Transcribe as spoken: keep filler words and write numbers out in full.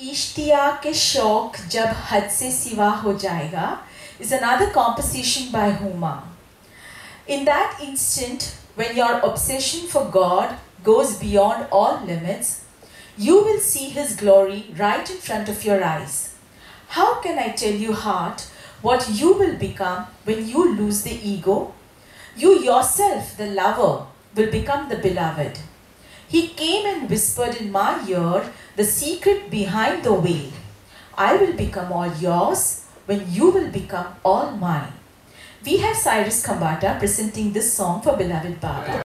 इश्तियाक के शौक जब हद से सिवा हो जाएगा is another composition by Huma. In that instant, when your obsession for God goes beyond all limits, you will see His glory right in front of your eyes. How can I tell you, heart, what you will become when you lose the ego? You yourself, the lover, will become the beloved. He came and whispered in my ear the secret behind the veil. I will become all yours when you will become all mine. We have Cyrus Kambata presenting this song for beloved Baba.